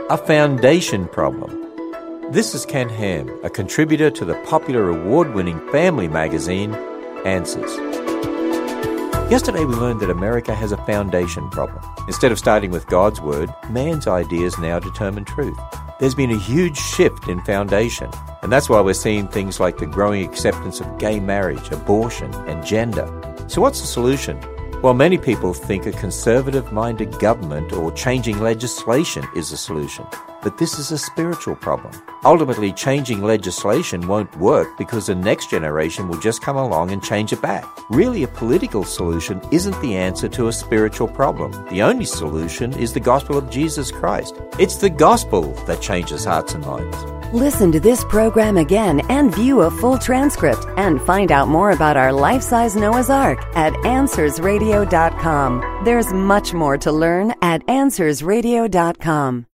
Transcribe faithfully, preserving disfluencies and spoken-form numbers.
a foundation problem. This is Ken Ham, a contributor to the popular award-winning family magazine, Answers. Yesterday we learned that America has a foundation problem. Instead of starting with God's word, man's ideas now determine truth. There's been a huge shift in foundation, and that's why we're seeing things like the growing acceptance of gay marriage, abortion, and gender. So what's the solution? Well, many people think a conservative-minded government or changing legislation is a solution. But this is a spiritual problem. Ultimately, changing legislation won't work because the next generation will just come along and change it back. Really, a political solution isn't the answer to a spiritual problem. The only solution is the gospel of Jesus Christ. It's the gospel that changes hearts and minds. Listen to this program again and view a full transcript and find out more about our life-size Noah's Ark at answers radio dot com. There's much more to learn at answers radio dot com.